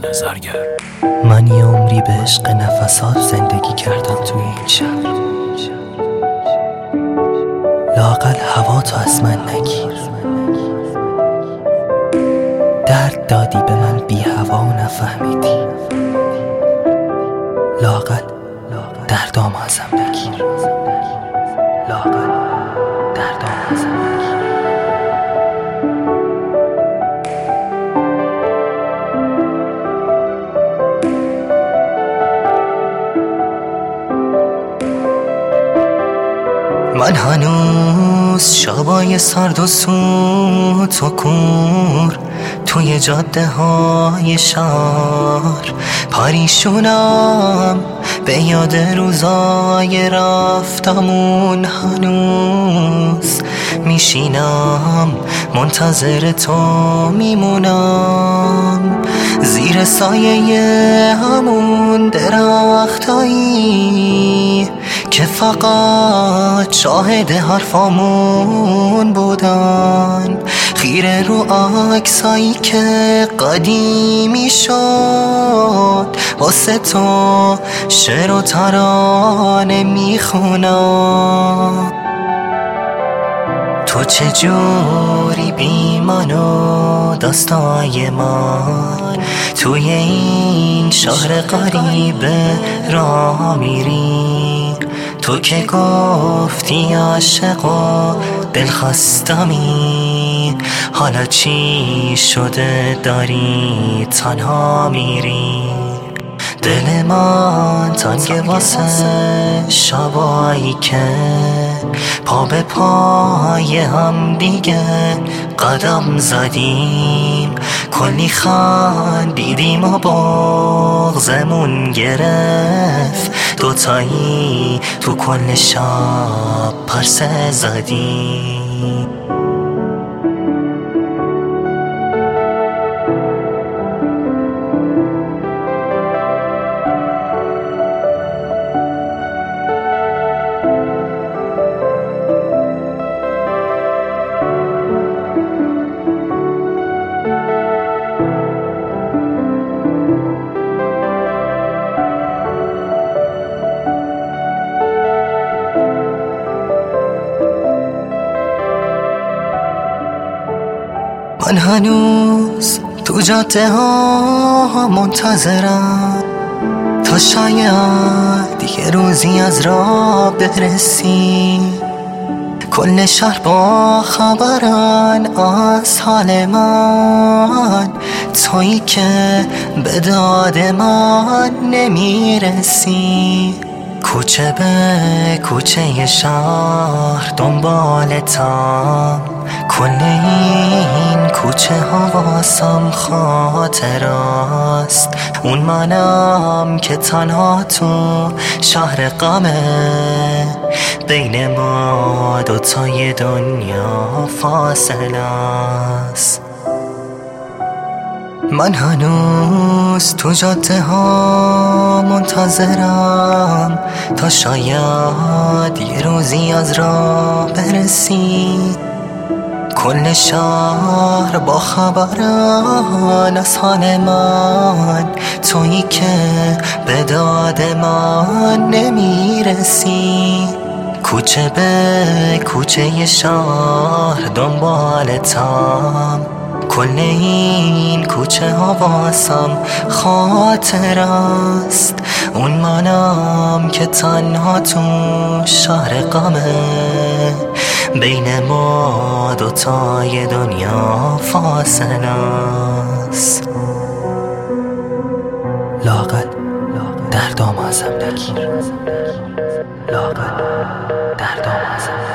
نظرگر. من یه عمری به عشق نفسات زندگی کردم توی این شهر. لااقل هوا تو از من نگیر. درد دادی به من بی هوا و نفهمیدی. لااقل دردام ازم نگیر. لااقل دردام ازم نگیر. من هنوز شبای سرد و سوت و کور توی جاده های شهر پریشونم به یاد روزای رفتمون. هنوز میشینم منتظر تو میمونم زیر سایه همون درختایی که فقط شاهد حرفامون بودن. خیره رو عکسایی که قدیمی شد واسه تو شعر و ترانه میخونم. تو چجوری بی من و داستای من توی این شهر غریب راه میری؟ تو که گفتی عاشق و دلخواستمی، حالا چی شده داری تنها میری؟ دل من تنگ واسه شبایی که پا به پای هم دیگه قدم زدیم. کلی خندیدیم و بغضمون گرفت، دوتایی تو کل شب پرسه زدیم. من هنوز تو جاده ها منتظرم تا شاید یه روزی از راه برسی. کل شهر با خبرن از حال من، تویی که به داد من نمیرسی. کوچه به کوچه شهر دنبالتم، کل این کوچه ها واسم خاطر است. اون منم که تنها تو شهر غمه، بین ما دوتای دنیا فاصله است. من هنوز تو جاده ها منتظرم تا شاید یه روزی از راه برسی. کل شهر با خبرن از حال من، تویی که به داد من نمیرسی. کوچه به کوچه شهر دنبالتم، کل این کوچه ها واسم خاطر است. اون منم که تنها تو شهر غمه، بین ما دوتای دنیا فاصله است. لااقل دردام ازم نگیر. لااقل دردام ازم نگیر.